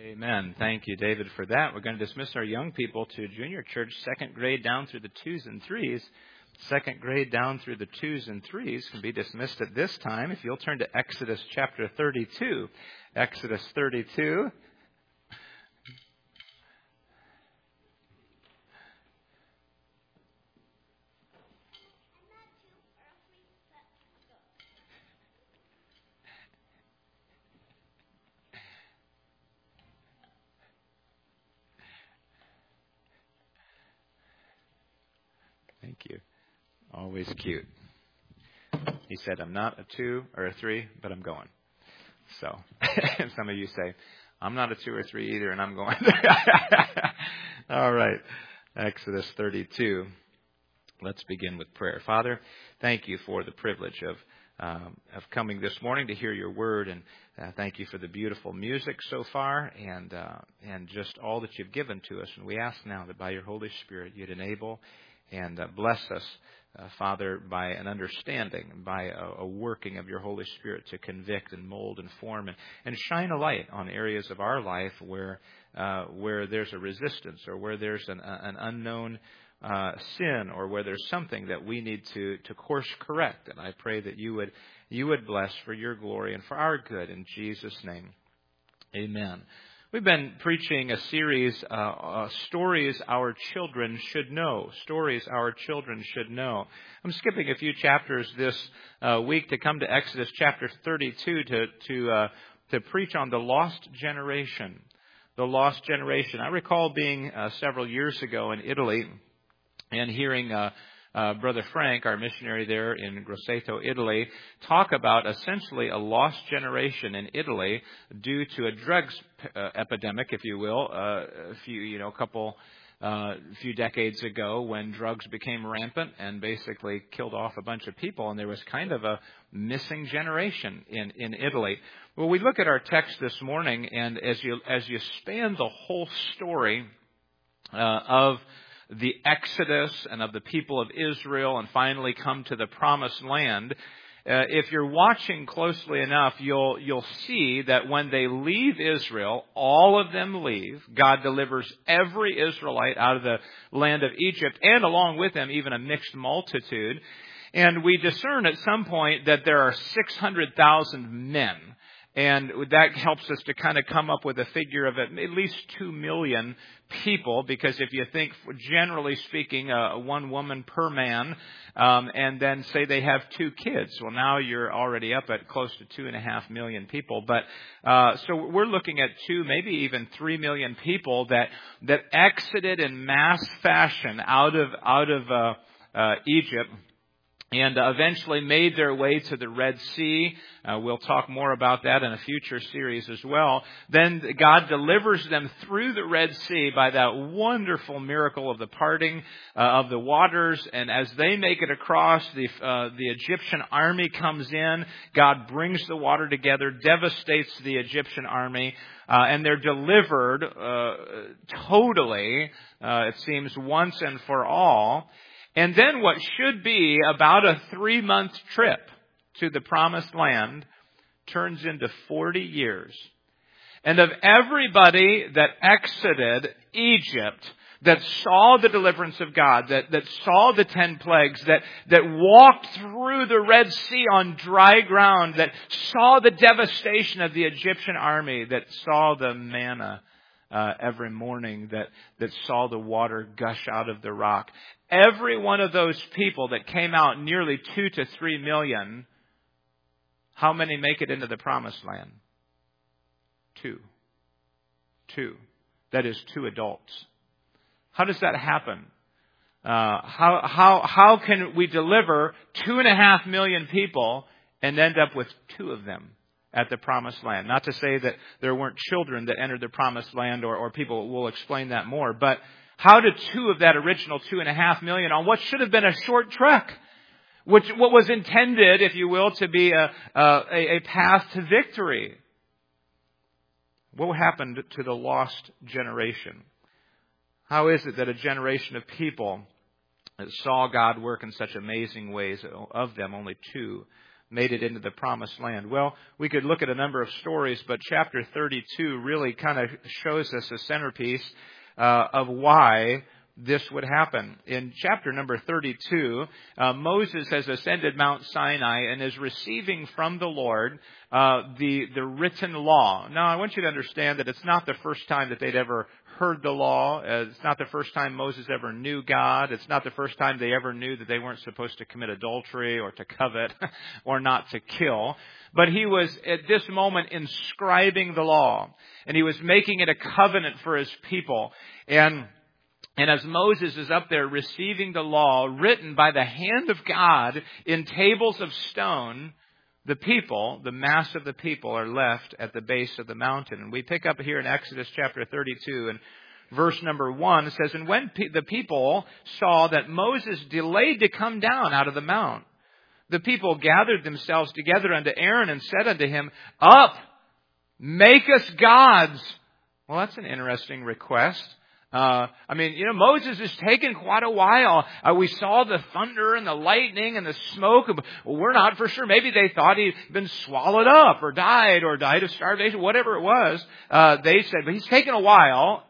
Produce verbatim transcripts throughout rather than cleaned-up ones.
Amen. Thank you, David, for that. We're going to dismiss our young people to junior church, second grade down through the twos and threes. Second grade down through the twos and threes can be dismissed at this time. If you'll turn to Exodus chapter thirty-two. Exodus thirty-two. Thank you. Always cute. He said, I'm not a two or a three, but I'm going. So, some of you say, I'm not a two or three either, and I'm going. All right. Exodus thirty-two. Let's begin with prayer. Father, thank you for the privilege of um, of coming this morning to hear your word, and uh, thank you for the beautiful music so far, and uh, and just all that you've given to us. And we ask now that by your Holy Spirit you'd enable and uh, bless us, uh, Father, by an understanding, by a, a working of your Holy Spirit to convict and mold and form and, and shine a light on areas of our life where uh, where there's a resistance or where there's an, an unknown uh, sin or where there's something that we need to, to course correct. And I pray that you would you would bless for your glory and for our good in Jesus' name. Amen. We've been preaching a series, uh, uh, Stories Our Children Should Know. Stories Our Children Should Know. I'm skipping a few chapters this uh, week to come to Exodus chapter thirty-two to to uh, to preach on the lost generation. The lost generation. I recall being uh, several years ago in Italy and hearing uh, Uh, Brother Frank, our missionary there in Grosseto, Italy, talk about essentially a lost generation in Italy due to a drugs uh, epidemic, if you will, uh, a few, you know, a couple, uh, few decades ago when drugs became rampant and basically killed off a bunch of people, and there was kind of a missing generation in, in Italy. Well, we look at our text this morning, and as you as you span the whole story uh, of the Exodus and of the people of Israel and finally come to the promised land, uh, if you're watching closely enough, you'll you'll see that when they leave Israel, all of them leave. God delivers every Israelite out of the land of Egypt, and along with them even a mixed multitude. And we discern at some point that there are six hundred thousand men. And that helps us to kind of come up with a figure of at least two million people, because if you think, generally speaking, uh, one woman per man, um, and then say they have two kids, well, now you're already up at close to two and a half million people. But uh, so we're looking at two, maybe even three million people that that exited in mass fashion out of out of uh, uh, Egypt. And uh, eventually made their way to the Red Sea. Uh, we'll talk more about that in a future series as well. Then God delivers them through the Red Sea by that wonderful miracle of the parting uh, of the waters. And as they make it across, the uh, the Egyptian army comes in. God brings the water together, devastates the Egyptian army, uh, and they're delivered uh, totally, uh, it seems, once and for all. And then what should be about a three-month trip to the promised land turns into forty years. And of everybody that exited Egypt, that saw the deliverance of God, that, that saw the ten plagues, that, that walked through the Red Sea on dry ground, that saw the devastation of the Egyptian army, that saw the manna Uh, every morning, that, that saw the water gush out of the rock. Every one of those people that came out, nearly two to three million, how many make it into the promised land? Two. Two. That is two adults. How does that happen? Uh, how, how, how can we deliver two and a half million people and end up with two of them at the promised land? Not to say that there weren't children that entered the promised land, or, or people will explain that more. But how did two of that original two and a half million on what should have been a short trek, which what was intended, if you will, to be a, a, a path to victory? What happened to the lost generation? How is it that a generation of people that saw God work in such amazing ways, of them only two made it into the promised land? Well, we could look at a number of stories, but chapter thirty-two really kind of shows us a centerpiece uh, of why this would happen. In chapter number thirty-two, uh, Moses has ascended Mount Sinai and is receiving from the Lord uh, the, the written law. Now, I want you to understand that it's not the first time that they'd ever heard the law. Uh, it's not the first time Moses ever knew God. It's not the first time they ever knew that they weren't supposed to commit adultery or to covet or not to kill. But he was at this moment inscribing the law, and he was making it a covenant for his people. And And as Moses is up there receiving the law written by the hand of God in tables of stone, the people, the mass of the people, are left at the base of the mountain. And we pick up here in Exodus chapter thirty-two, and verse number one says, "And when pe- the people saw that Moses delayed to come down out of the mount, the people gathered themselves together unto Aaron and said unto him, Up, make us gods." Well, that's an interesting request. Uh, I mean, you know, Moses has taken quite a while. Uh, we saw the thunder and the lightning and the smoke. Well, we're not for sure. Maybe they thought he'd been swallowed up or died or died of starvation, whatever it was. Uh, they said, but he's taken a while.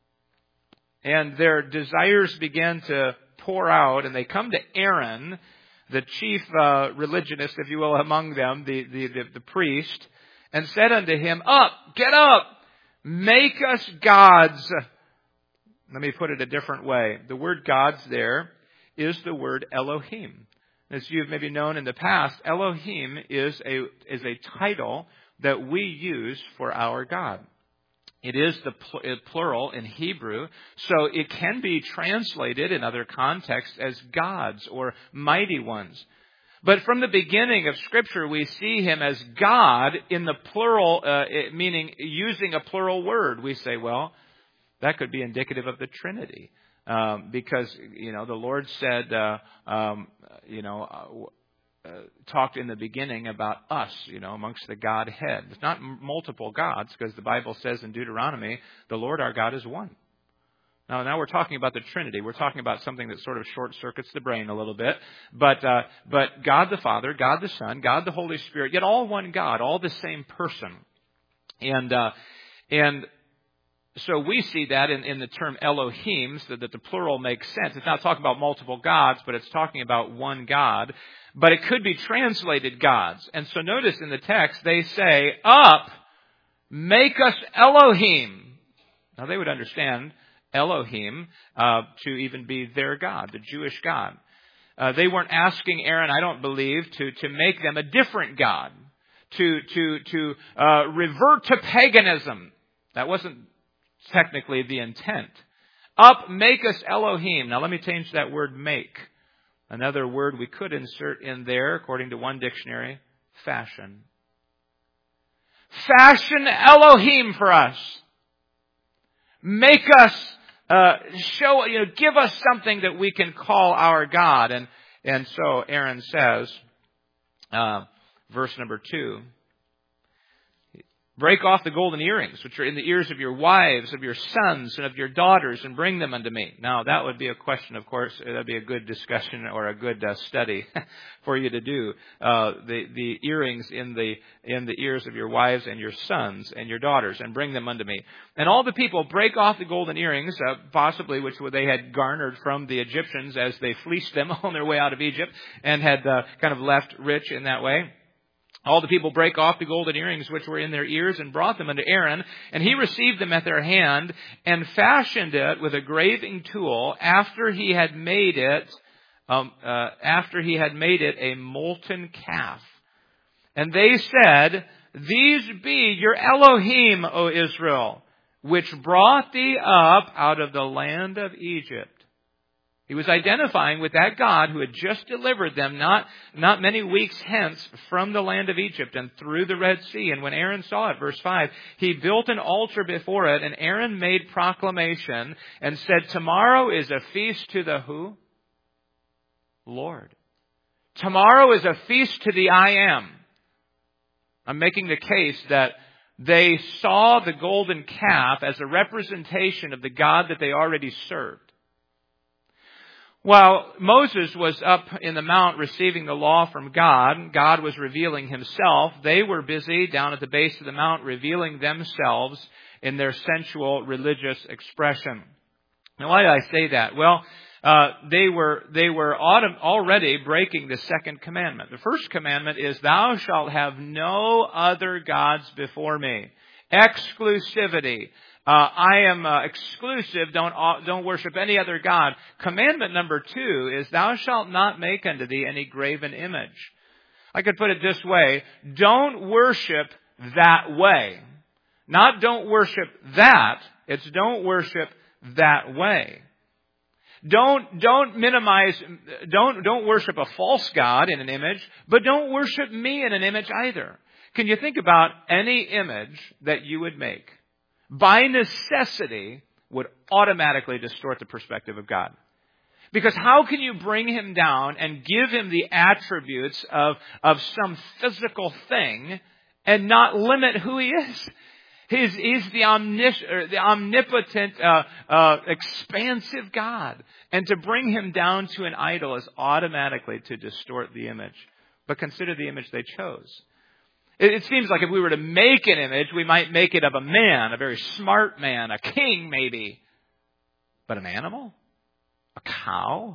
And their desires began to pour out, and they come to Aaron, the chief uh, religionist, if you will, among them, the, the, the, the priest, and said unto him, Up, get up, make us gods. Let me put it a different way. The word gods there is the word Elohim. As you've maybe known in the past, Elohim is a is a title that we use for our God. It is the pl- plural in Hebrew, so it can be translated in other contexts as gods or mighty ones. But from the beginning of Scripture, we see Him as God in the plural, uh, meaning using a plural word. We say, well, that could be indicative of the Trinity, um, because you know the Lord said, uh, um, you know, uh, uh, talked in the beginning about us, you know, amongst the Godhead. It's not m- multiple gods, because the Bible says in Deuteronomy, the Lord our God is one. Now, now we're talking about the Trinity. We're talking about something that sort of short circuits the brain a little bit, but uh, but God the Father, God the Son, God the Holy Spirit, yet all one God, all the same person, and uh, and. So we see that in, in the term Elohim, so that the plural makes sense. It's not talking about multiple gods, but it's talking about one God. But it could be translated gods. And so notice in the text, they say, Up, make us Elohim. Now they would understand Elohim uh, to even be their God, the Jewish God. Uh, they weren't asking Aaron, I don't believe, to, to make them a different God, to, to, to uh, revert to paganism. That wasn't technically the intent. Up, make us Elohim. Now let me change that word make. Another word we could insert in there, according to one dictionary, fashion. Fashion Elohim for us. Make us, uh, show, you know, give us something that we can call our God. And, and so Aaron says, uh, verse number two, Break off the golden earrings, which are in the ears of your wives, of your sons, and of your daughters, and bring them unto me. Now, that would be a question, of course. That would be a good discussion or a good uh, study for you to do. Uh, the the earrings in the in the ears of your wives and your sons and your daughters, and bring them unto me. And all the people break off the golden earrings, uh, possibly which they had garnered from the Egyptians as they fleeced them on their way out of Egypt, and had uh, kind of left rich in that way. All the people break off the golden earrings which were in their ears and brought them unto Aaron, and he received them at their hand and fashioned it with a graving tool after he had made it, um, uh, after he had made it a molten calf. And they said, These be your Elohim, O Israel, which brought thee up out of the land of Egypt. He was identifying with that God who had just delivered them not, not many weeks hence from the land of Egypt and through the Red Sea. And when Aaron saw it, verse five, he built an altar before it, and Aaron made proclamation and said, Tomorrow is a feast to the who? Lord. Tomorrow is a feast to the I Am. I'm making the case that they saw the golden calf as a representation of the God that they already served. While Moses was up in the mount receiving the law from God, God was revealing himself. They were busy down at the base of the mount revealing themselves in their sensual religious expression. Now, why did I say that? Well, uh, they were they were autom- already breaking the second commandment. The first commandment is, "Thou shalt have no other gods before me." Exclusivity. Uh, I am uh, exclusive. Don't uh, don't worship any other god. Commandment number two is, "Thou shalt not make unto thee any graven image." I could put it this way: don't worship that way. Not don't worship that. It's don't worship that way. Don't don't minimize. Don't don't worship a false god in an image, but don't worship me in an image either. Can you think about any image that you would make? By necessity, would automatically distort the perspective of God. Because how can you bring him down and give him the attributes of, of some physical thing and not limit who he is? He's, he's the, omnis, or the omnipotent, uh, uh, expansive God. And to bring him down to an idol is automatically to distort the image. But consider the image they chose. It seems like if we were to make an image, we might make it of a man, a very smart man, a king maybe. But an animal? A cow?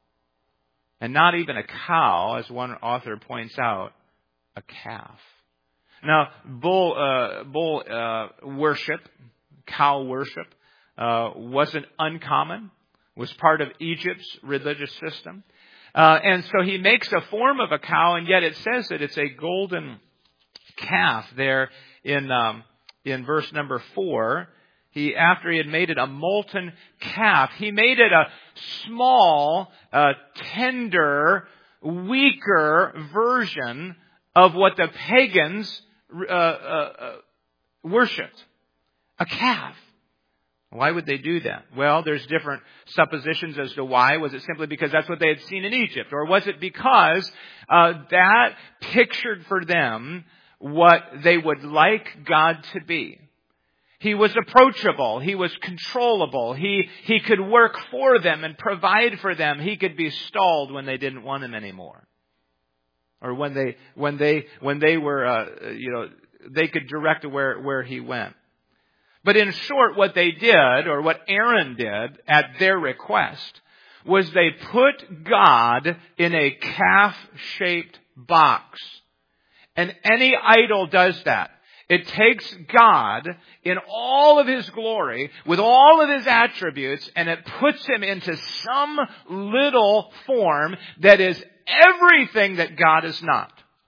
And not even a cow, as one author points out, a calf. Now, bull, uh, bull uh, worship, cow worship, uh, wasn't uncommon, was part of Egypt's religious system. Uh, and so he makes a form of a cow, and yet it says that it's a golden calf there in um, in verse number four. He, after he had made it a molten calf, he made it a small, uh, tender, weaker version of what the pagans uh, uh, uh, worshipped. A calf. Why would they do that? Well, there's different suppositions as to why. Was it simply because that's what they had seen in Egypt? Or was it because uh, that pictured for them what they would like God to be? He was approachable. He was controllable. He, he could work for them and provide for them. He could be stalled when they didn't want him anymore. Or when they, when they, when they were, uh, you know, they could direct where, where he went. But in short, what they did, or what Aaron did at their request, was they put God in a calf-shaped box. And any idol does that. It takes God in all of his glory, with all of his attributes, and it puts him into some little form that is everything that God is not.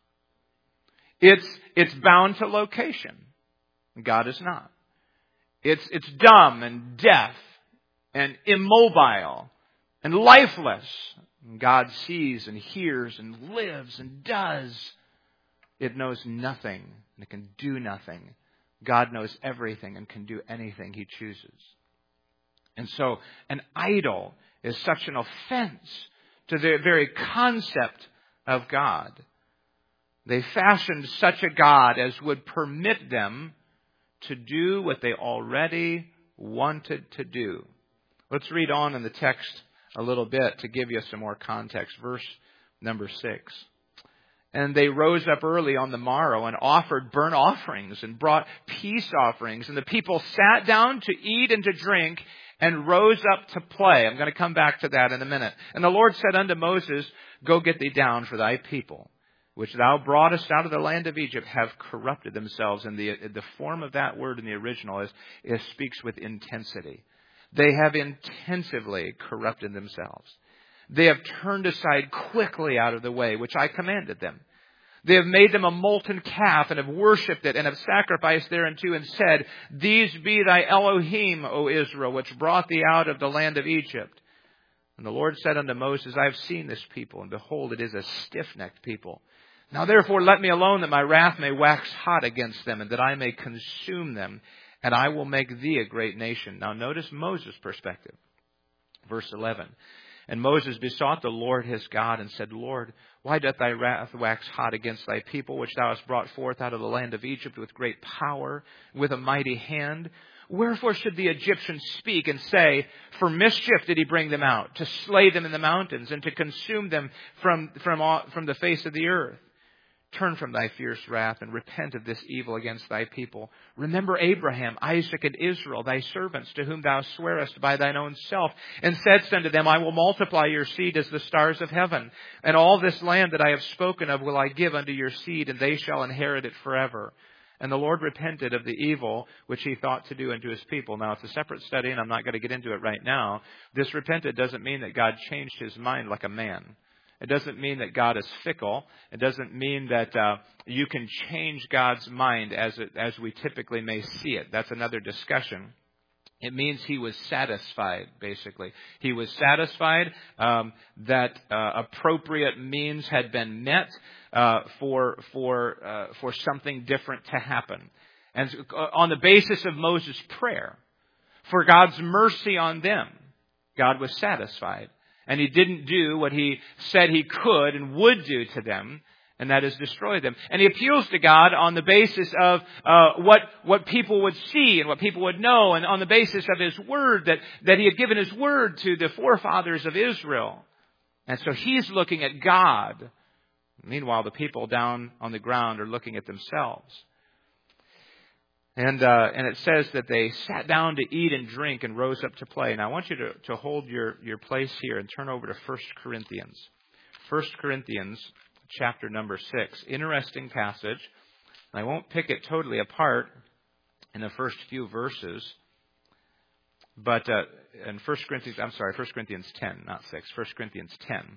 It's, it's bound to location. God is not. It's, it's dumb and deaf and immobile and lifeless. God sees and hears and lives and does. It knows nothing and it can do nothing. God knows everything and can do anything he chooses. And so an idol is such an offense to the very concept of God. They fashioned such a God as would permit them to do what they already wanted to do. Let's read on in the text a little bit to give you some more context. Verse number six. And they rose up early on the morrow and offered burnt offerings and brought peace offerings. And the people sat down to eat and to drink and rose up to play. I'm going to come back to that in a minute. And the Lord said unto Moses, Go get thee down, for thy people, which thou broughtest out of the land of Egypt, have corrupted themselves. And the, the form of that word in the original is, is speaks with intensity. They have intensively corrupted themselves. They have turned aside quickly out of the way which I commanded them. They have made them a molten calf and have worshipped it and have sacrificed thereunto and said, These be thy Elohim, O Israel, which brought thee out of the land of Egypt. And the Lord said unto Moses, I have seen this people, and behold, it is a stiff-necked people. Now therefore let me alone, that my wrath may wax hot against them, and that I may consume them, and I will make thee a great nation. Now notice Moses' perspective. Verse eleven. And Moses besought the Lord his God and said, Lord, why doth thy wrath wax hot against thy people, which thou hast brought forth out of the land of Egypt with great power, with a mighty hand? Wherefore should the Egyptians speak and say, for mischief did he bring them out, to slay them in the mountains, and to consume them from, from, all, from the face of the earth? Turn from thy fierce wrath, and repent of this evil against thy people. Remember Abraham, Isaac, and Israel, thy servants, to whom thou swearest by thine own self, and saidst unto them, I will multiply your seed as the stars of heaven, and all this land that I have spoken of will I give unto your seed, and they shall inherit it forever. And the Lord repented of the evil which he thought to do unto his people. Now, it's a separate study, and I'm not going to get into it right now. This repented doesn't mean that God changed his mind like a man. It doesn't mean that God is fickle. It doesn't mean that uh, you can change God's mind as it, as we typically may see it. That's another discussion. It means he was satisfied, basically. He was satisfied um, that uh, appropriate means had been met uh, for for uh, for something different to happen. And on the basis of Moses' prayer, for God's mercy on them, God was satisfied. And he didn't do what he said he could and would do to them, and that is destroy them. And he appeals to God on the basis of uh, what what people would see and what people would know, and on the basis of his word, that, that he had given his word to the forefathers of Israel. And so he's looking at God. Meanwhile, the people down on the ground are looking at themselves. And uh, and it says that they sat down to eat and drink and rose up to play. Now I want you to, to hold your, your place here and turn over to First Corinthians. First Corinthians chapter number six. Interesting passage. I won't pick it totally apart in the first few verses. But uh, in First Corinthians, I'm sorry, First Corinthians ten, not six. First Corinthians ten.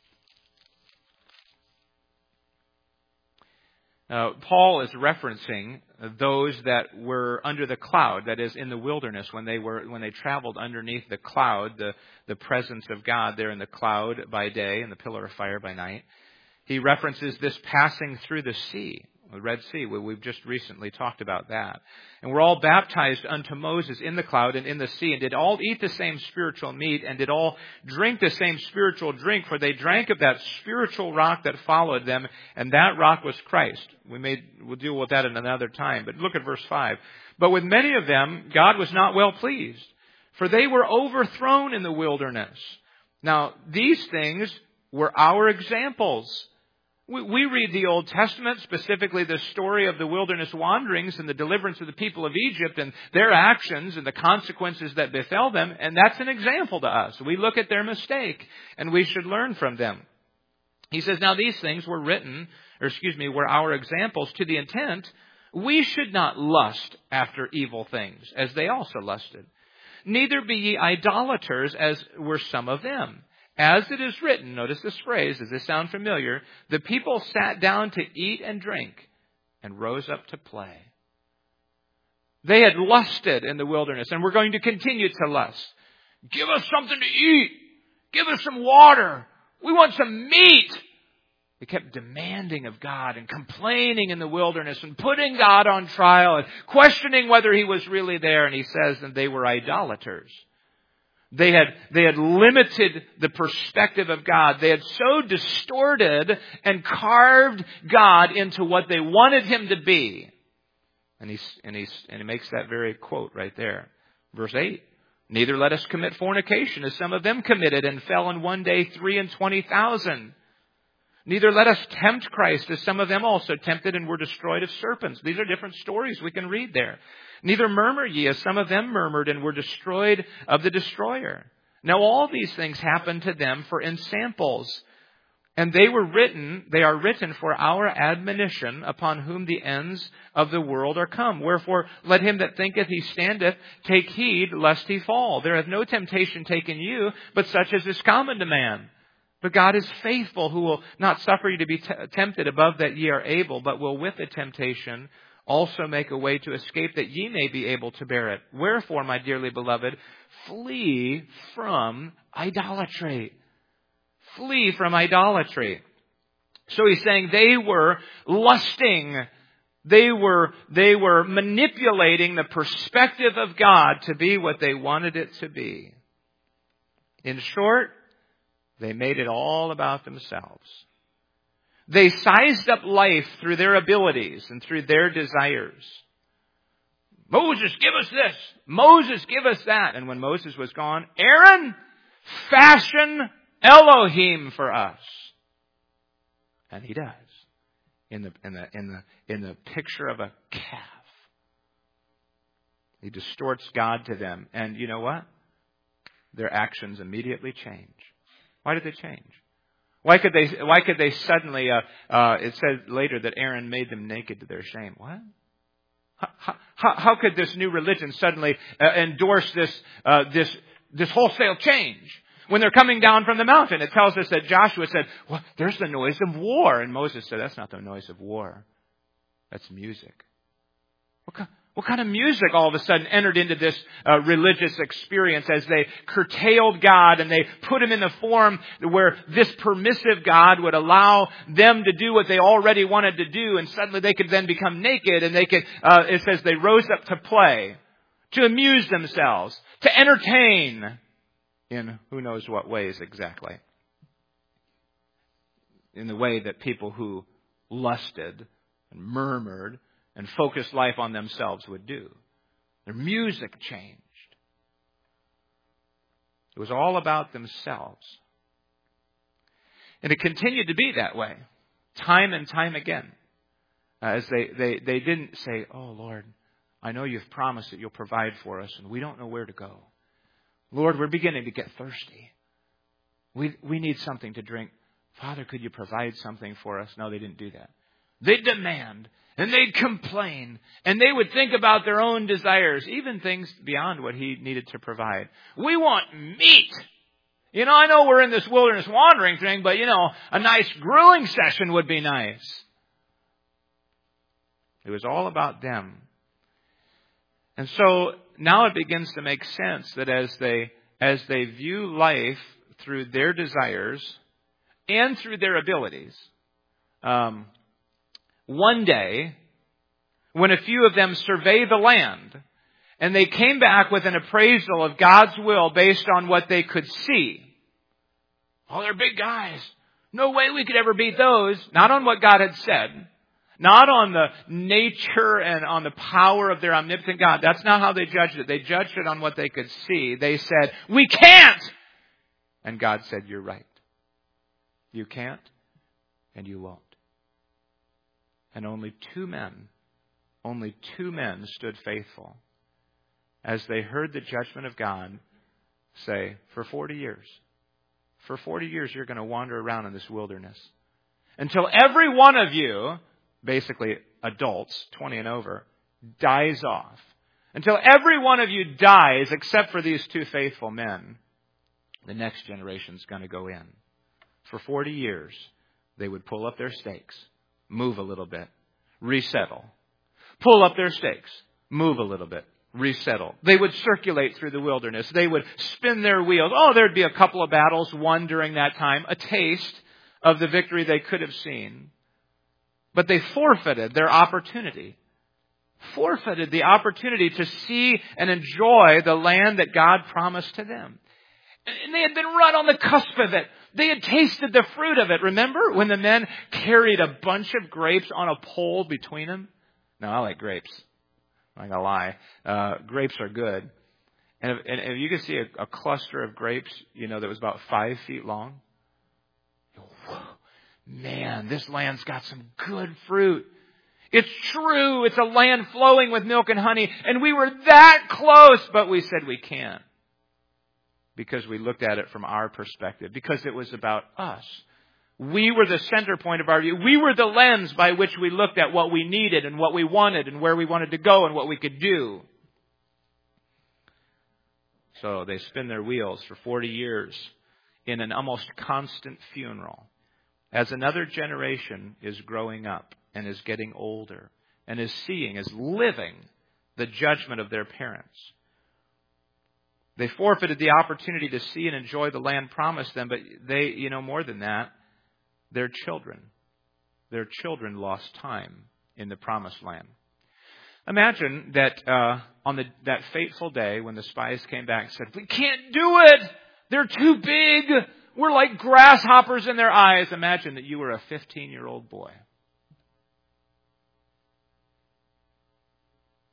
Uh, Paul is referencing those that were under the cloud, that is, in the wilderness, when they were when they traveled underneath the cloud, the, the presence of God there in the cloud by day and the pillar of fire by night. He references this passing through the sea, the Red Sea. We've just recently talked about that. And we're all baptized unto Moses in the cloud and in the sea, and did all eat the same spiritual meat, and did all drink the same spiritual drink, for they drank of that spiritual rock that followed them, and that rock was Christ. We may, we'll deal with that in another time, but look at verse five. But with many of them, God was not well pleased, for they were overthrown in the wilderness. Now, these things were our examples. We read the Old Testament, specifically the story of the wilderness wanderings and the deliverance of the people of Egypt and their actions and the consequences that befell them, and that's an example to us. We look at their mistake, and we should learn from them. He says, now these things were written, or excuse me, were our examples to the intent we should not lust after evil things, as they also lusted. Neither be ye idolaters, as were some of them. As it is written, notice this phrase, does this sound familiar? The people sat down to eat and drink and rose up to play. They had lusted in the wilderness, and we're going to continue to lust. Give us something to eat. Give us some water. We want some meat. They kept demanding of God and complaining in the wilderness and putting God on trial and questioning whether he was really there. And he says that they were idolaters. They had, they had limited the perspective of God. They had so distorted and carved God into what they wanted him to be. And he, and he, and he makes that very quote right there. Verse eight. Neither let us commit fornication, as some of them committed and fell in one day three and twenty thousand. Neither let us tempt Christ, as some of them also tempted and were destroyed of serpents. These are different stories we can read there. Neither murmur ye, as some of them murmured and were destroyed of the destroyer. Now all these things happened to them for ensamples. And they were written, they are written for our admonition, upon whom the ends of the world are come. Wherefore, let him that thinketh he standeth take heed lest he fall. There hath no temptation taken you, but such as is common to man. But God is faithful, who will not suffer you to be t- tempted above that ye are able, but will with the temptation also make a way to escape, that ye may be able to bear it. Wherefore, my dearly beloved, flee from idolatry. Flee from idolatry. So he's saying they were lusting. They were, they were manipulating the perspective of God to be what they wanted it to be. In short, they made it all about themselves. They sized up life through their abilities and through their desires. Moses, give us this. Moses, give us that. And when Moses was gone, Aaron, fashion Elohim for us. And he does. In the, in the, in the, in the picture of a calf. He distorts God to them. And you know what? Their actions immediately change. Why did they change? Why could they, why could they suddenly, uh, uh, it said later that Aaron made them naked to their shame. What? How, how, how could this new religion suddenly uh, endorse this, uh, this, this wholesale change? When they're coming down from the mountain, it tells us that Joshua said, well, there's the noise of war. And Moses said, that's not the noise of war. That's music. What kind, what kind of music all of a sudden entered into this uh, religious experience as they curtailed God and they put him in the form where this permissive God would allow them to do what they already wanted to do, and suddenly they could then become naked and they could, uh, it says they rose up to play, to amuse themselves, to entertain. In who knows what ways exactly. In the way that people who lusted and murmured and focused life on themselves would do. Their music changed. It was all about themselves. And it continued to be that way. Time and time again. As they, they, they didn't say, oh Lord, I know you've promised that you'll provide for us and we don't know where to go. Lord, we're beginning to get thirsty. We we need something to drink. Father, could you provide something for us? No, they didn't do that. They'd demand and they'd complain and they would think about their own desires, even things beyond what he needed to provide. We want meat. You know, I know we're in this wilderness wandering thing, but you know, a nice grilling session would be nice. It was all about them. And so now it begins to make sense that as they as they view life through their desires and through their abilities, um, one day, when a few of them survey the land, and they came back with an appraisal of God's will based on what they could see. Oh, they're big guys. No way we could ever beat those. Not on what God had said. Not on the nature and on the power of their omnipotent God. That's not how they judged it. They judged it on what they could see. They said, we can't! And God said, you're right. You can't, and you won't. And only two men, only two men stood faithful as they heard the judgment of God say, for forty years, for forty years you're going to wander around in this wilderness until every one of you, basically adults, twenty and over, dies off. Until every one of you dies, except for these two faithful men, the next generation's going to go in. For forty years, they would pull up their stakes, move a little bit, resettle. Pull up their stakes, move a little bit, resettle. They would circulate through the wilderness. They would spin their wheels. Oh, there'd be a couple of battles won during that time, a taste of the victory they could have seen. But they forfeited their opportunity. Forfeited the opportunity to see and enjoy the land that God promised to them. And they had been right on the cusp of it. They had tasted the fruit of it. Remember when the men carried a bunch of grapes on a pole between them? No, I like grapes. I'm not going to lie. Uh, grapes are good. And if, and if you could see a, a cluster of grapes, you know, that was about five feet long. Whoa. Man, this land's got some good fruit. It's true. It's a land flowing with milk and honey. And we were that close, but we said we can't. Because we looked at it from our perspective. Because it was about us. We were the center point of our view. We were the lens by which we looked at what we needed and what we wanted and where we wanted to go and what we could do. So they spin their wheels for forty years in an almost constant funeral. As another generation is growing up and is getting older and is seeing, is living the judgment of their parents. They forfeited the opportunity to see and enjoy the land promised them, but they, you know, more than that, their children, their children lost time in the promised land. Imagine that uh, on the, that fateful day when the spies came back and said, we can't do it! They're too big! We're like grasshoppers in their eyes. Imagine that you were a fifteen-year-old boy.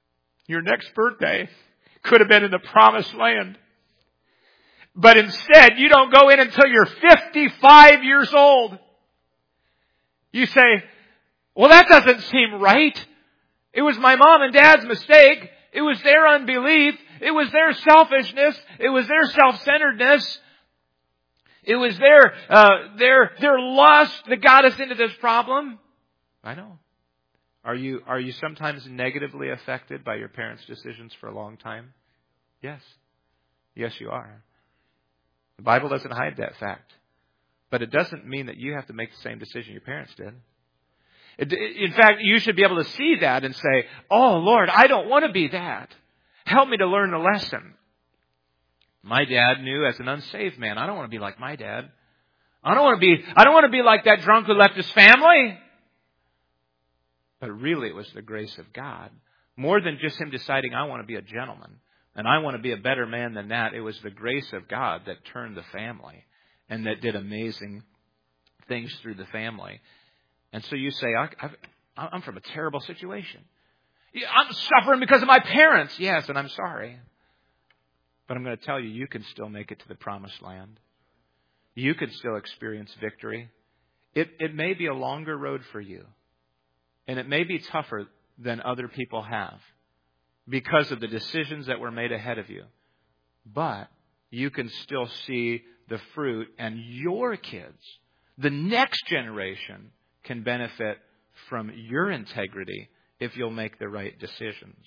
Your next birthday could have been in the promised land. But instead, you don't go in until you're fifty-five years old. You say, well, that doesn't seem right. It was my mom and dad's mistake. It was their unbelief. It was their selfishness. It was their self-centeredness. It was their, uh, their, their lust that got us into this problem. I know. Are you, are you sometimes negatively affected by your parents' decisions for a long time? Yes. Yes, you are. The Bible doesn't hide that fact. But it doesn't mean that you have to make the same decision your parents did. It, in fact, you should be able to see that and say, oh, Lord, I don't want to be that. Help me to learn the lesson. My dad knew as an unsaved man, I don't want to be like my dad. I don't want to be, I don't want to be like that drunk who left his family. But really it was the grace of God. More than just him deciding, I want to be a gentleman. And I want to be a better man than that. It was the grace of God that turned the family and that did amazing things through the family. And so you say, I, I've, I'm from a terrible situation. I'm suffering because of my parents. Yes, and I'm sorry. But I'm going to tell you, you can still make it to the promised land. You can still experience victory. It, it may be a longer road for you. And it may be tougher than other people have, because of the decisions that were made ahead of you. But you can still see the fruit, and your kids, the next generation, can benefit from your integrity if you'll make the right decisions.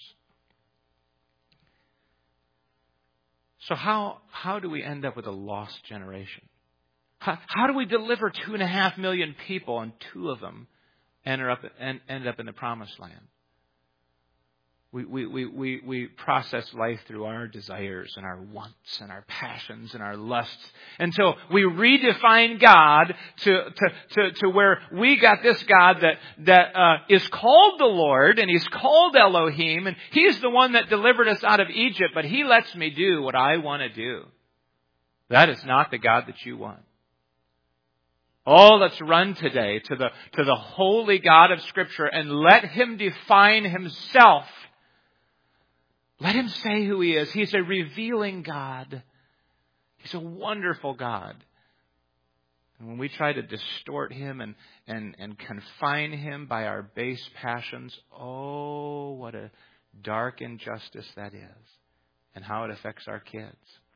So how, how do we end up with a lost generation? How, how do we deliver two and a half million people and two of them end up, end up in the promised land? We, we, we, we, we process life through our desires and our wants and our passions and our lusts until we redefine God to, to, to, to where we got this God that, that uh, is called the Lord, and He's called Elohim, and He's the one that delivered us out of Egypt, but He lets me do what I want to do. That is not the God that you want. Oh, let's run today to the, to the holy God of Scripture and let Him define Himself. Let Him say who He is. He's a revealing God. He's a wonderful God. And when we try to distort Him and, and, and confine Him by our base passions, oh, what a dark injustice that is, and how it affects our kids.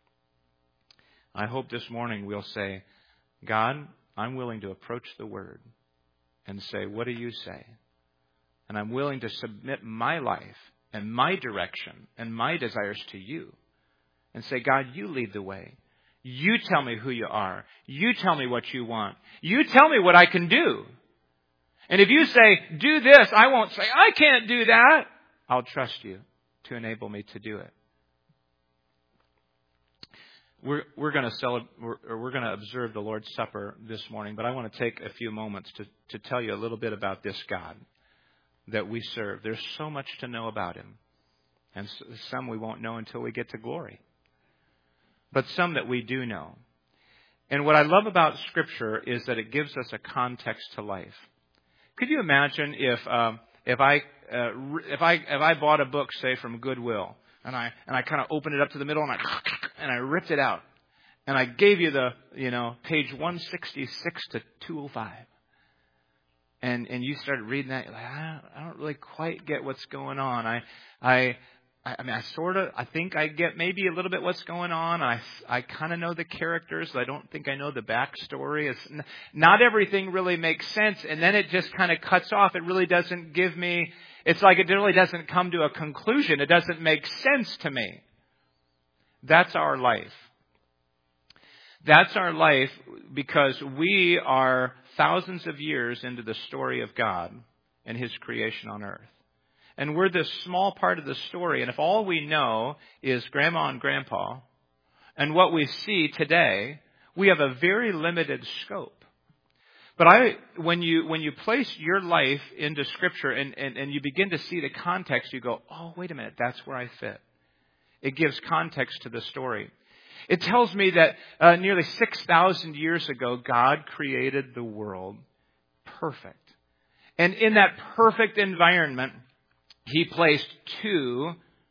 I hope this morning we'll say, God, I'm willing to approach the Word and say, what do you say? And I'm willing to submit my life and my direction and my desires to you. And say, God, you lead the way. You tell me who you are. You tell me what you want. You tell me what I can do. And if you say, do this, I won't say, I can't do that. I'll trust you to enable me to do it. We're, we're going to celebrate, we're, we're going to observe the Lord's Supper this morning, but I want to take a few moments to, to tell you a little bit about this God that we serve. There's so much to know about Him. And some we won't know until we get to glory. But some that we do know. And what I love about Scripture is that it gives us a context to life. Could you imagine if um, if I uh, if I if I bought a book, say from Goodwill, and I and I kind of opened it up to the middle and I and I ripped it out, and I gave you the you know page one sixty-six to two oh five. And and you started reading that, you're like, I don't, I don't really quite get what's going on. I I I mean, I sort of, I think I get maybe a little bit what's going on. I I kind of know the characters, but I don't think I know the backstory. It's not everything really makes sense, and then it just kind of cuts off. It really doesn't give me. It's like it really doesn't come to a conclusion. It doesn't make sense to me. That's our life. That's our life because we are thousands of years into the story of God and His creation on earth. And we're this small part of the story. And if all we know is Grandma and Grandpa and what we see today, we have a very limited scope. But I, when you when you place your life into Scripture and, and, and you begin to see the context, you go, oh, wait a minute, that's where I fit. It gives context to the story. It tells me that uh, nearly six thousand years ago, God created the world perfect. And in that perfect environment, He placed two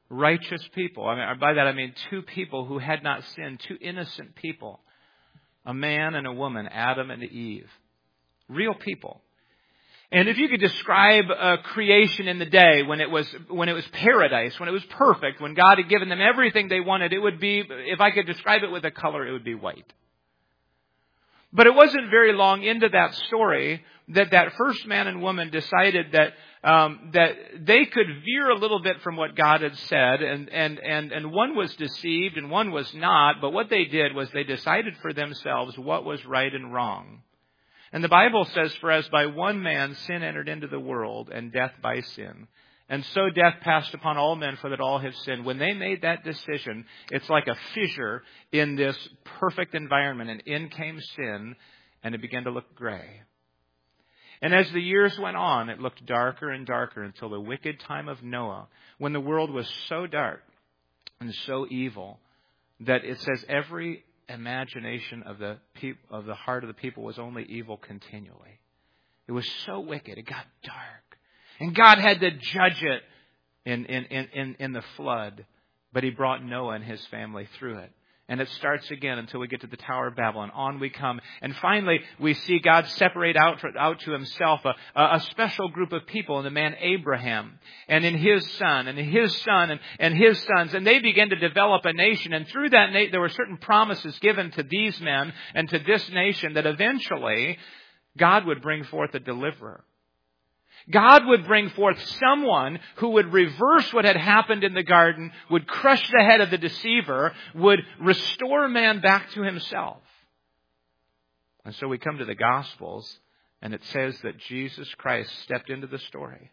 righteous people. I mean, by that I mean two people who had not sinned, two innocent people. A man and a woman, Adam and Eve. Real people. And if you could describe uh, creation in the day when it was when it was paradise, when it was perfect, when God had given them everything they wanted, it would be, if I could describe it with a color, it would be white. But it wasn't very long into that story that that first man and woman decided that um, that they could veer a little bit from what God had said, and, and, and, and one was deceived and one was not. But what they did was they decided for themselves what was right and wrong. And the Bible says, for as by one man sin entered into the world, and death by sin. And so death passed upon all men, for that all have sinned. When they made that decision, it's like a fissure in this perfect environment. And in came sin, and it began to look gray. And as the years went on, it looked darker and darker until the wicked time of Noah, when the world was so dark and so evil that it says every imagination of the peop- of the heart of the people was only evil continually. It was so wicked. It got dark. And God had to judge it in, in, in, in the flood. But He brought Noah and his family through it. And it starts again until we get to the Tower of Babylon. On we come. And finally, we see God separate out, out to Himself a, a special group of people in the man Abraham. And in his son, and his son, and, and his sons. And they begin to develop a nation. And through that, na- there were certain promises given to these men and to this nation that eventually God would bring forth a deliverer. God would bring forth someone who would reverse what had happened in the garden, would crush the head of the deceiver, would restore man back to himself. And so we come to the Gospels, and it says that Jesus Christ stepped into the story.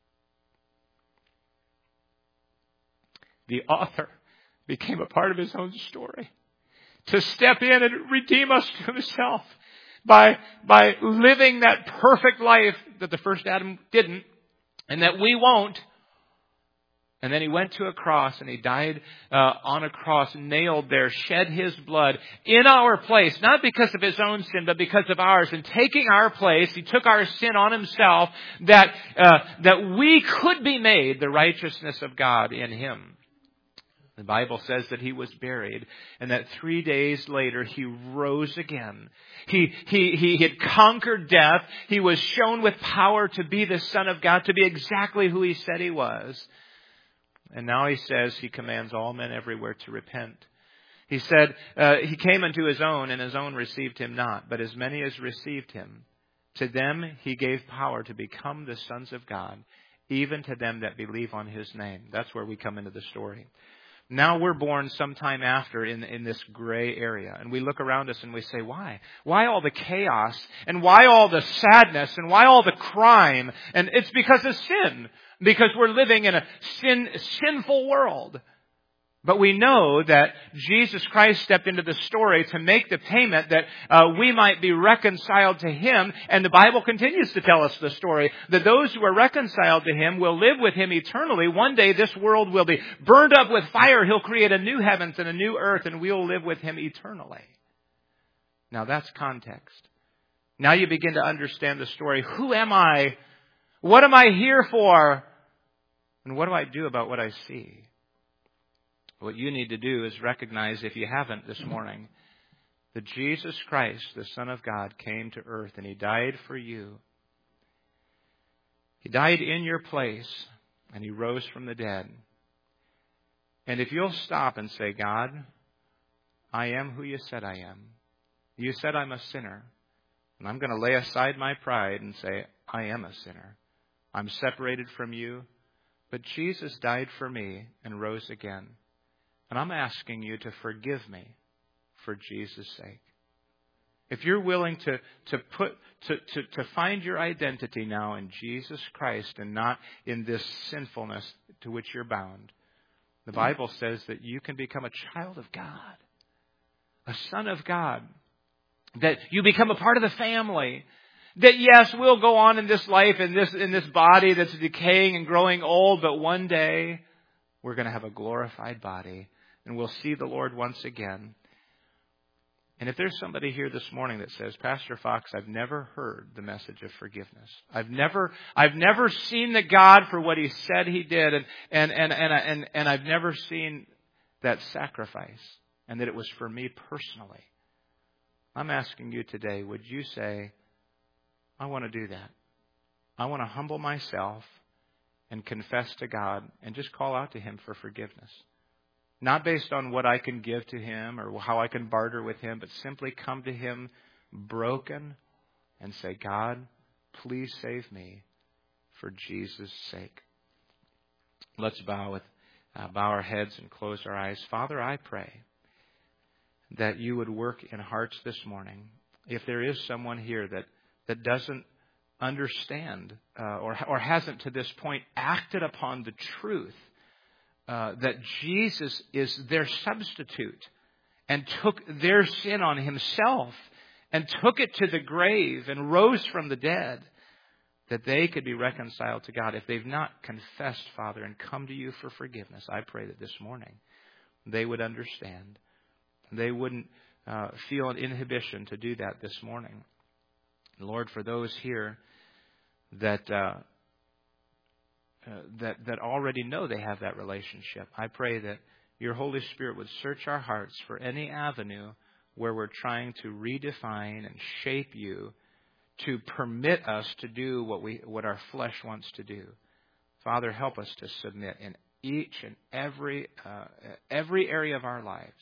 The author became a part of His own story to step in and redeem us to Himself. By, by living that perfect life that the first Adam didn't, and that we won't. And then He went to a cross, and He died uh, on a cross, nailed there, shed His blood in our place, not because of His own sin, but because of ours. And taking our place, He took our sin on Himself, that uh, that we could be made the righteousness of God in Him. The Bible says that He was buried, and that three days later He rose again. He, he, he had conquered death. He was shown with power to be the Son of God, to be exactly who He said He was. And now He says He commands all men everywhere to repent. He said, uh, He came unto His own, and His own received Him not. But as many as received Him, to them He gave power to become the sons of God, even to them that believe on His name. That's where we come into the story. Now we're born sometime after in, in this gray area. And we look around us and we say, why? Why all the chaos? And why all the sadness? And why all the crime? And it's because of sin. Because we're living in a sin, sinful world. But we know that Jesus Christ stepped into the story to make the payment that uh, we might be reconciled to Him. And the Bible continues to tell us the story that those who are reconciled to Him will live with Him eternally. One day this world will be burned up with fire. He'll create a new heavens and a new earth, and we'll live with Him eternally. Now that's context. Now you begin to understand the story. Who am I? What am I here for? And what do I do about what I see? What you need to do is recognize, if you haven't this morning, that Jesus Christ, the Son of God, came to earth and He died for you. He died in your place and He rose from the dead. And if you'll stop and say, God, I am who You said I am. You said I'm a sinner. And I'm going to lay aside my pride and say, I am a sinner. I'm separated from You. But Jesus died for me and rose again. And I'm asking you to forgive me for Jesus' sake. If you're willing to, to put to, to, to find your identity now in Jesus Christ and not in this sinfulness to which you're bound, the Bible says that you can become a child of God, a son of God, that you become a part of the family. That yes, we'll go on in this life, in this in this body that's decaying and growing old, but one day we're going to have a glorified body. And we'll see the Lord once again. And if there's somebody here this morning that says, Pastor Fox, I've never heard the message of forgiveness. I've never, I've never seen the God for what He said He did, and and and and and, and I've never seen that sacrifice, and that it was for me personally. I'm asking you today, would you say, I want to do that. I want to humble myself and confess to God and just call out to Him for forgiveness. Not based on what I can give to Him or how I can barter with Him, but simply come to Him broken and say, God, please save me for Jesus' sake. Let's bow with uh, bow our heads and close our eyes. Father, I pray that You would work in hearts this morning. If there is someone here that, that doesn't understand uh, or or hasn't to this point acted upon the truth Uh, that Jesus is their substitute and took their sin on Himself and took it to the grave and rose from the dead, that they could be reconciled to God. If they've not confessed, Father, and come to You for forgiveness, I pray that this morning they would understand. They wouldn't uh, feel an inhibition to do that this morning. Lord, for those here that... Uh, Uh, that, that already know they have that relationship, I pray that Your Holy Spirit would search our hearts for any avenue where we're trying to redefine and shape You to permit us to do what we what our flesh wants to do. Father, help us to submit in each and every uh, every area of our lives.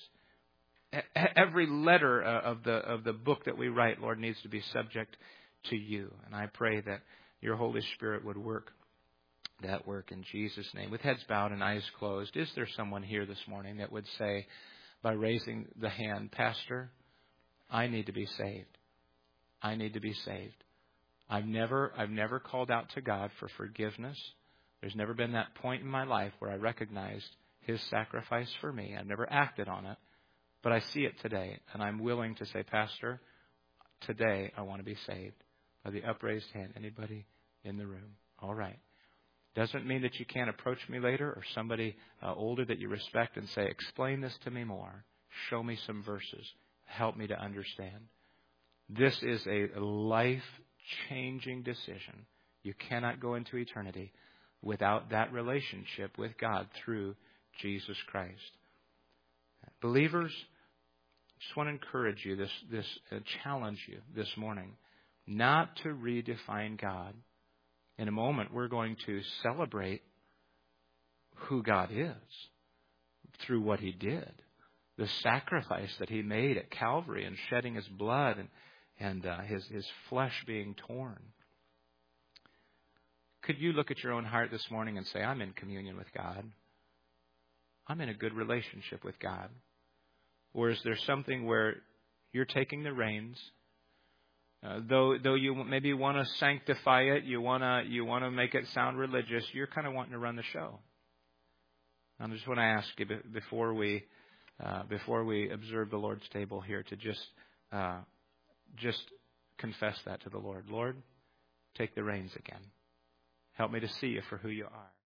Every letter of the of the book that we write, Lord, needs to be subject to You. And I pray that Your Holy Spirit would work that work in Jesus' name. With heads bowed and eyes closed, is there someone here this morning that would say, by raising the hand, Pastor, I need to be saved. I need to be saved. I've never, I've never called out to God for forgiveness. There's never been that point in my life where I recognized His sacrifice for me. I've never acted on it, but I see it today, and I'm willing to say, Pastor, today I want to be saved. By the upraised hand, anybody in the room? All right. Doesn't mean that you can't approach me later or somebody uh, older that you respect and say, explain this to me more. Show me some verses. Help me to understand. This is a life-changing decision. You cannot go into eternity without that relationship with God through Jesus Christ. Believers, I just want to encourage you, this, this uh, challenge you this morning, not to redefine God. In a moment, we're going to celebrate who God is through what He did. The sacrifice that He made at Calvary and shedding His blood and, and uh, his, his flesh being torn. Could you look at your own heart this morning and say, I'm in communion with God. I'm in a good relationship with God. Or is there something where you're taking the reins? Uh, though, though you maybe want to sanctify it, you want to you want to make it sound religious, you're kind of wanting to run the show. I just want to ask you before we uh, before we observe the Lord's table here to just uh, just confess that to the Lord. Lord, take the reins again. Help me to see You for who You are.